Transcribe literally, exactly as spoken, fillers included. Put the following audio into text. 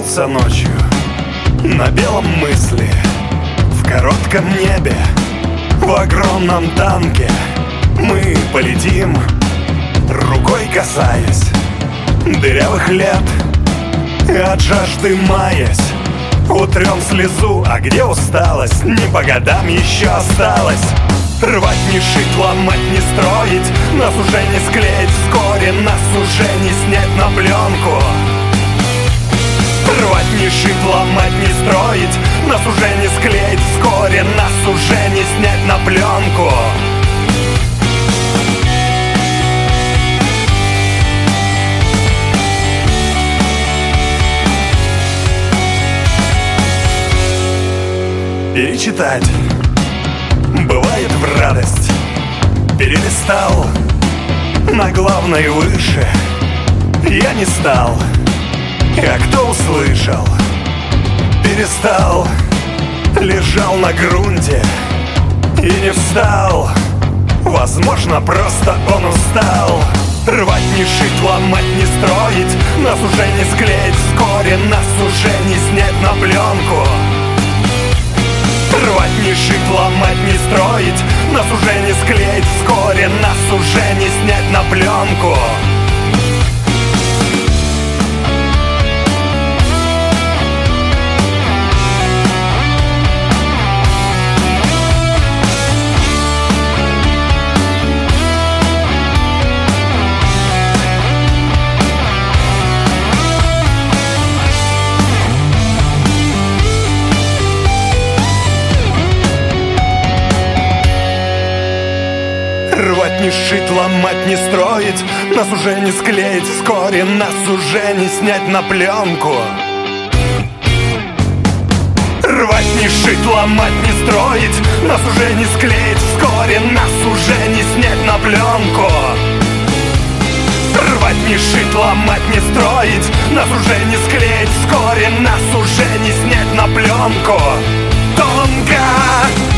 остается ночью на белом мысли, в коротком небе, в огромном танке. Мы полетим, рукой касаясь дырявых лет, от жажды маясь. Утрем слезу, а где усталость? Не по годам еще осталось. Рвать не шить, ломать не строить, нас уже не склеить вскоре, нас уже не снять на пленку. Рвать не шить, ломать не строить, нас уже не склеить вскоре, нас уже не снять на пленку. Перечитать бывает в радость. Перелистал на главной выше, я не стал, а кто услышал? Перестал, лежал на грунте и не встал. Возможно, просто он устал. Рвать не шить, ломать не строить, нас уже не склеить вскоре, нас уже не снять на пленку. Рвать не шить, ломать не строить, нас уже не склеить вскоре, нас уже не снять на пленку. Рвать не шить, ломать не строить, нас уже не склеить вскоре, нас уже не снять на пленку. Рвать не шить, ломать не строить, нас уже не склеить вскоре, нас уже не снять на пленку. Рвать не шить, ломать не строить, нас уже не склеить вскоре, нас уже не снять на пленку. Тонко